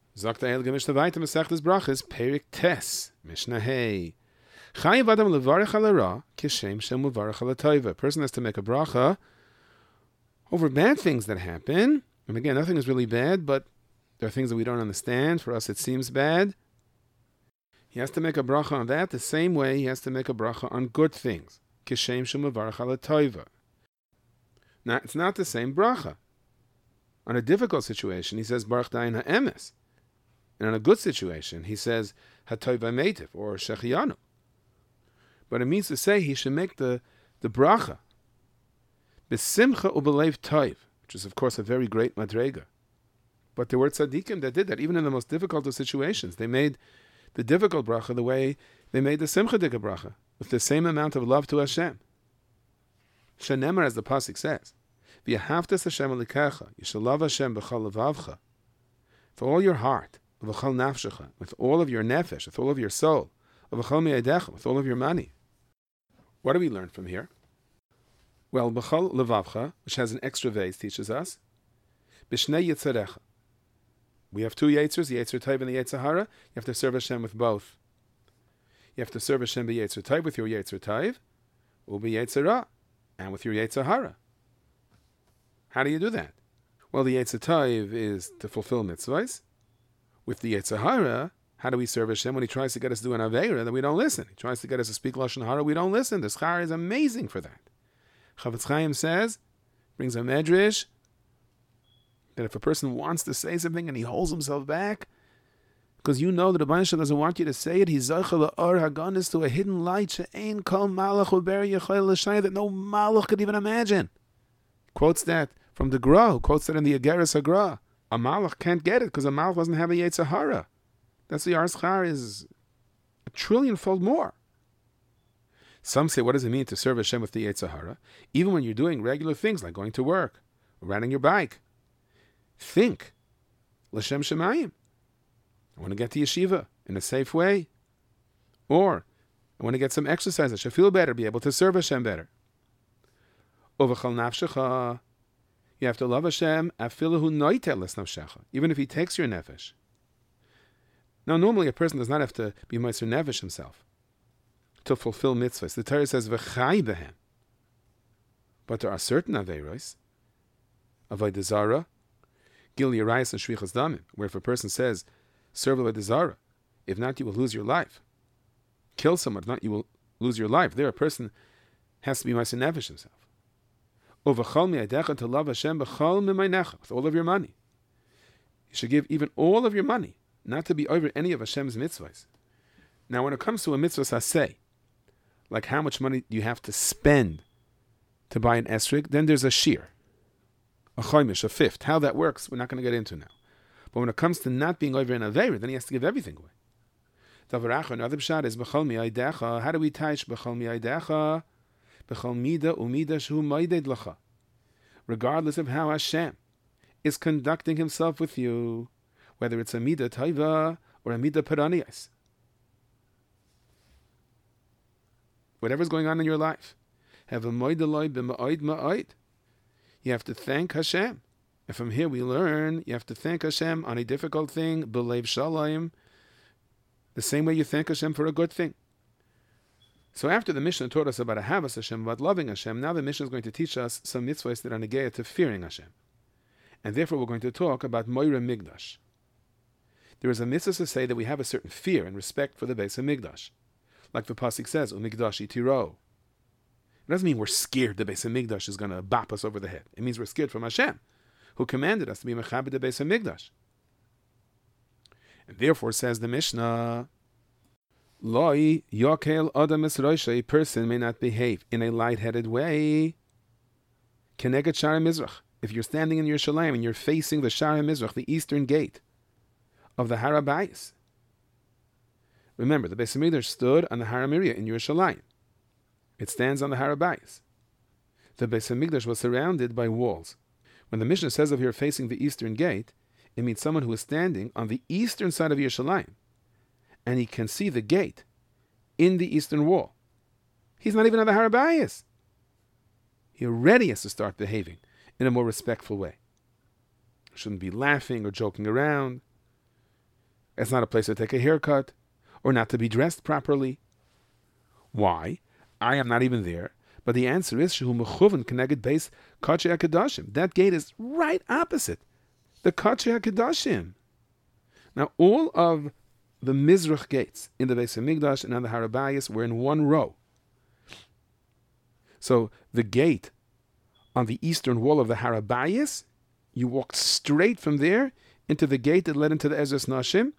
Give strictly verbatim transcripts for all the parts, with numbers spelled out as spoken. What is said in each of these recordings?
Sagt der Heilige Mishnah weiter, Masechtes Brachas, Perik Tes, Mishnah Hey. Chayav Adam levarach al hara, kishem shem levarach al tova. A person has to make a bracha over bad things that happen. And again, nothing is really bad, but there are things that we don't understand. For us, it seems bad. He has to make a bracha on that the same way he has to make a bracha on good things. Kishem shem levarach al tova. Now, it's not the same bracha. On a difficult situation, he says Baruch Dayan ha'emes. And on a good situation, he says Hatova Meitiv or Shechianu. But it means to say he should make the, the bracha B'simcha u'b'leiv toiv, which is of course a very great madrega. But there were tzaddikim that did that, even in the most difficult of situations. They made the difficult bracha the way they made the simcha dika bracha, with the same amount of love to Hashem. Shenemar, as the pasuk says, V'yahavtas Hashem alikecha, you shall love Hashem b'chol levavcha, for all your heart, v'chol nafshecha, with all of your nefesh, with all of your soul, v'chol mi'adecha, with all of your money. What do we learn from here? Well, b'chol levavcha, which has an extra vase, teaches us, b'shnei yitzarecha. We have two yitzers, the yetzer tov and the yetzer hara. You have to serve Hashem with both. You have to serve Hashem b'yetzer tov with your yetzer tov, or b'yetzer ra, and with your yetzer hara. How do you do that? Well, the yetzer tov is to fulfill mitzvahs. With the yetzer hara, how do we serve Hashem when He tries to get us to do an aveira that we don't listen? He tries to get us to speak lashon hara, we don't listen. The schar is amazing for that. Chavetz Chaim says, brings a medrash, that if a person wants to say something and he holds himself back, because you know that the Rebbeinu Shalom doesn't want you to say it, he's zocheh la'or haganis, to a hidden light, she'ein kol malach u'ber yechol l'shayah, that no malach could even imagine. Quotes that from the Gra, who quotes that in the Ageres HaGra. A malach can't get it because a malach doesn't have a yetzer hara. That's the Arschar is a trillion-fold more. Some say, what does it mean to serve Hashem with the yetzer hara? Even when you're doing regular things like going to work or riding your bike, think, L'Shem Shemayim. I want to get to yeshiva in a safe way. Or, I want to get some exercise. I should feel better, be able to serve Hashem better. Uvachal nafshecha. You have to love Hashem, afilahu noitel nafshecha, even if He takes your nefesh. Now, normally a person does not have to be meiser nefesh himself to fulfill mitzvahs. The Torah says, v'chai behem. But there are certain aveiros, avodah zara, gil yarayis and shvichas damim, where if a person says, serve avodah zara, if not, you will lose your life. Kill someone, if not, you will lose your life. There, a person has to be meiser nefesh himself. Uvachal mi'adecha, to love Hashem b'chal mi'maynecha, with all of your money. You should give even all of your money, not to be over any of Hashem's mitzvahs. Now, when it comes to a mitzvah saseh, like how much money you have to spend to buy an esrig, then there's a shir, a chomish, a fifth. How that works, we're not going to get into now. But when it comes to not being over an aveira, then he has to give everything away. Davaracha, another pshat is b'chal mi'aydecha. How do we taish b'chal mi'aydecha? B'chal mida u'mida shehu ma'ided lacha. Regardless of how Hashem is conducting Himself with you, whether it's a mida taiva or a mida paranias. Whatever's going on in your life, have a moidaloi b'ma'oid ma'oid. You have to thank Hashem. And from here we learn, you have to thank Hashem on a difficult thing, b'leiv shalom, the same way you thank Hashem for a good thing. So after the Mishnah taught us about ahavas Hashem, about loving Hashem, now the Mishnah is going to teach us some mitzvahs that are negeya to fearing Hashem. And therefore we're going to talk about moira migdash. There is a mitzvah to say that we have a certain fear and respect for the Beis HaMikdash. Like the pasuk says, Umikdashi tiro. It doesn't mean we're scared the Beis HaMikdash is going to bop us over the head. It means we're scared from Hashem, who commanded us to be mechabed the Beis HaMikdash. And therefore, says the Mishnah, Loi yokel adam esroisha, a person may not behave in a light-headed way. Kenegat Shara Mizrach. If you're standing in Yerushalayim and you're facing the Shara Mizrach, the eastern gate of the Har HaBayis. Remember, the Beis HaMikdash stood on the Har HaMoriah in Yerushalayim. It stands on the Har HaBayis. The Beis HaMikdash was surrounded by walls. When the Mishnah says of here facing the eastern gate, it means someone who is standing on the eastern side of Yerushalayim, and he can see the gate in the eastern wall. He's not even on the Har HaBayis. He already has to start behaving in a more respectful way. Shouldn't be laughing or joking around. It's not a place to take a haircut or not to be dressed properly. Why? I am not even there. But the answer is Shehu Mechuven Keneged Beis Kodshei HaKadoshim. That gate is right opposite the Kodshei HaKadoshim. Now, all of the Mizrach gates in the Beis HaMikdash and on the Har HaBayis were in one row. So the gate on the eastern wall of the Har HaBayis, you walked straight from there into the gate that led into the Ezras Nashim,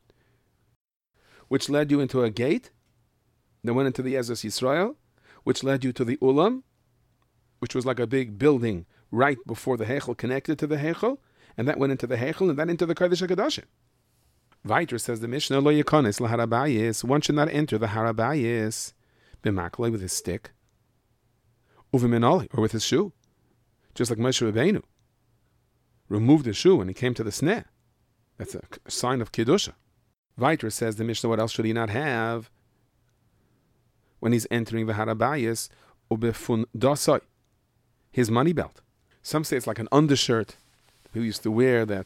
which led you into a gate that went into the Ezras Yisrael, which led you to the Ulam, which was like a big building right before the Heichel, connected to the Heichel, and that went into the Heichel, and then into the Kodesh HaKadoshim. Weiter says the Mishnah, Lo Yekonis La Har HaBayis, one should not enter the Har HaBayis b'maklei, with his stick, uviminali, or with his shoe, just like Moshe Rabbeinu removed the shoe when he came to the sneh. That's a sign of Kiddusha. Weiter says the Mishnah, what else should he not have when he's entering the Har HaBayis? Ubefun dasai, his money belt. Some say it's like an undershirt people used to wear, that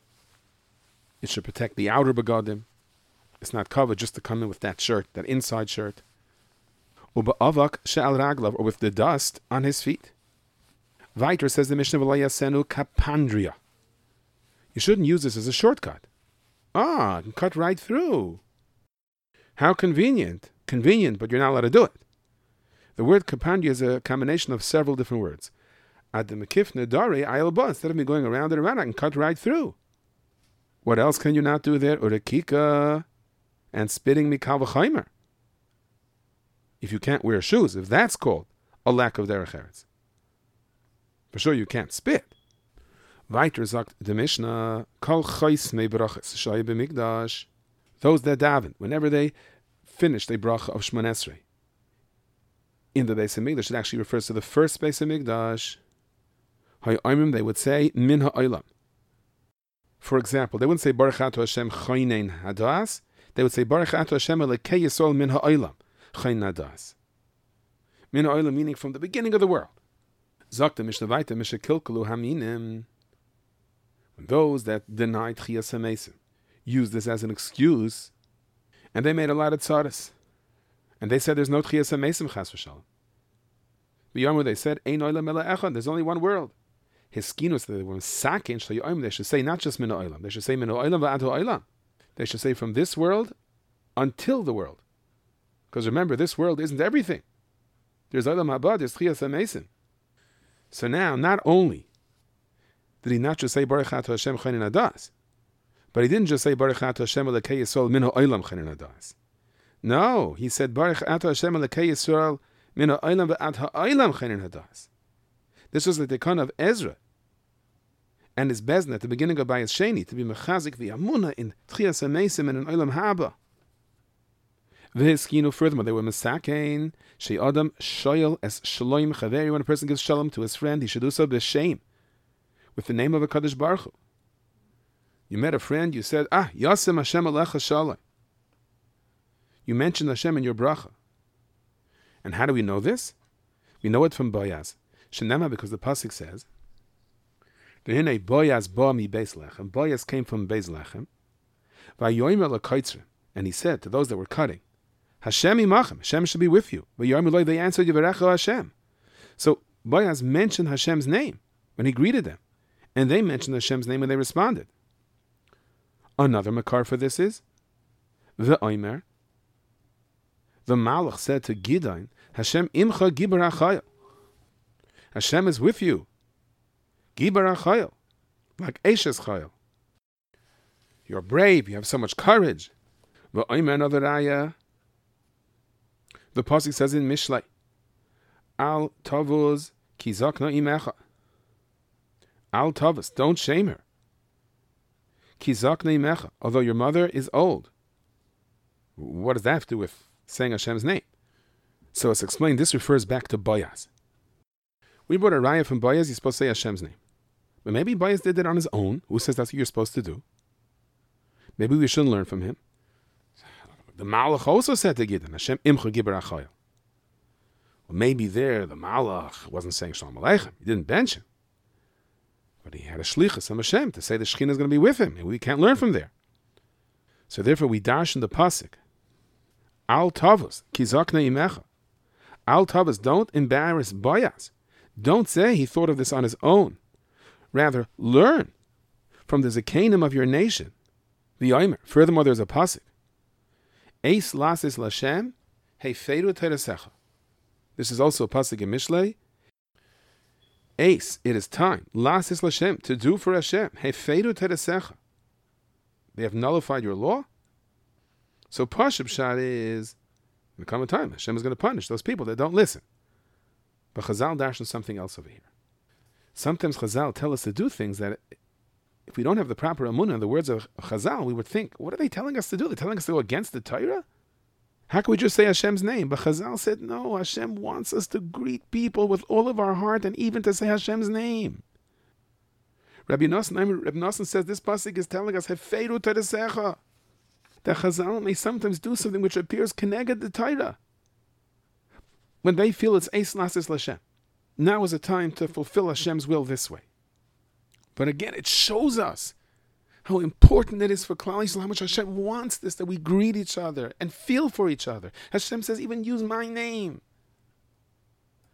it should protect the outer begadim. It's not covered, just to come in with that shirt, that inside shirt. Ube'avak she'al raglav, or with the dust on his feet. Weiter says the Mishnah, V'lo yasenu kapandria. You shouldn't use this as a shortcut. Ah, it can cut right through. How convenient. Convenient, but you're not allowed to do it. The word kapandria is a combination of several different words. Ad mekif nedare ayel ba. Instead of me going around and around, I can cut right through. What else can you not do there? Urekika, and spitting mikal v'chaimer. If you can't wear shoes, if that's called a lack of derech eretz. For sure you can't spit. Weiter sagt the Mishnah, Kol chais mei brachas shaya b'mikdash. Those that daven, whenever they finish the bracha of Shemon Esrei in the Beis HaMikdash, it actually refers to the first Beis HaMikdash. Hay'omim, they would say, Min ha'olam. For example, they wouldn't say Baruch Ato Hashem Chaynein Hadas. They would say Baruch Ato Hashem Elekei Yisrael Min ha'olam Chaynein Hadas. Min ha'olam meaning from the beginning of the world. Zok the Mishnah Vayta Misha Kilkulu Haminim. Those that denied Chiyas HaMesim used this as an excuse, and they made a lot of tzaras. And they said there's no Chiyas HaMesim Chas v'Shalom. B'Yomer they said Ein Olam Ela Echad. There's only one world. His skinus, they were sakin shlayom. They should say not just min ha'olam. They should say min ha'olam v'ad ha'olam. They should say from this world until the world. Because remember, this world isn't everything. There's olam haba. There's Chiyas HaMesim. So now, not only did he not just say Baruch Ato Hashem Chaynein Hadas, but he didn't just say Baruch Ato Hashem Elekei Yisrael Min ha'olam Chaynein Hadas. No, he said Baruch Ato Hashem Elekei Yisrael Min ha'olam v'ad ha'olam Chaynein Hadas. This was the Tekon of Ezra and his Bezna at the beginning of Bayis Sheni, to be mechazik the Amuna in Tchias HaMesim and in Olam Haba. V'hiskinu, furthermore, they were mesakein shei adam shoyel es shaloim chaveri. When a person gives shalom to his friend, he should do so b'shem, with the name of a Kadosh Baruch Hu. You met a friend, you said, ah, Yasem Hashem Alecha Shalom. You mentioned Hashem in your bracha. And how do we know this? We know it from Boaz. Shenema, because the pasuk says, "V'hinei Boaz ba mi Beis Lechem." Boaz came from Beis Lechem. V'yomer lekaitzrim, and he said to those that were cutting, "Hashem imachem." Hashem should be with you. V'yomer lo, they answered, "Yivarecha Hashem." So Boaz mentioned Hashem's name when he greeted them, and they mentioned Hashem's name when they responded. Another makar for this is the Omer. The Malach said to Gideon, "Hashem imcha gibar achayil." Hashem is with you. Gibar achayil, like Eshes chayil. You're brave. You have so much courage. The Omer, another ayah. The pasuk says in Mishlei, "Al tavuz ki zakna imecha." Al tavuz, don't shame her. Ki zakna imecha, although your mother is old. What does that have to do with saying Hashem's name? So it's explained, this refers back to Boaz. We brought a raya from Boaz, he's supposed to say Hashem's name. But maybe Boaz did it on his own. Who says that's what you're supposed to do? Maybe we shouldn't learn from him. The Malach also said to Gideon, Hashem imcha gibar achayil. Well, maybe there the Malach wasn't saying Shalom Aleichem. He didn't bench him. But he had a shlichus from Hashem to say the Shekhinah is going to be with him. And we can't learn from there. So therefore we dash in the pasuk, Al tavos kizakna imecha. Al tavos, don't embarrass Boaz. Don't say he thought of this on his own. Rather, learn from the Zekanim of your nation. The Omer. Furthermore, there's a pasuk. Eis lasis lashem heiferu teresecha. This is also a pasuk in Mishlei. Eis, it is time. Lasis lashem, to do for Hashem. Heiferu teresecha. They have nullified your law. So Pashup Shad is, in the coming time, Hashem is going to punish those people that don't listen. But Chazal dash on something else over here. Sometimes Chazal tell us to do things that, if we don't have the proper amunah in the words of Chazal, we would think, what are they telling us to do? They're telling us to go against the Torah? How can we just say Hashem's name? But Chazal said, no, Hashem wants us to greet people with all of our heart and even to say Hashem's name. Rabbi Nosson, Rabbi Nosson says this pasuk is telling us, Hefeiru teresecha, that Chazal may sometimes do something which appears keneged the Torah, when they feel it's Eis Lasis Lashem. Now is a time to fulfill Hashem's will this way. But again, it shows us how important it is for Klal Yisrael, how much Hashem wants this, that we greet each other and feel for each other. Hashem says, even use my name.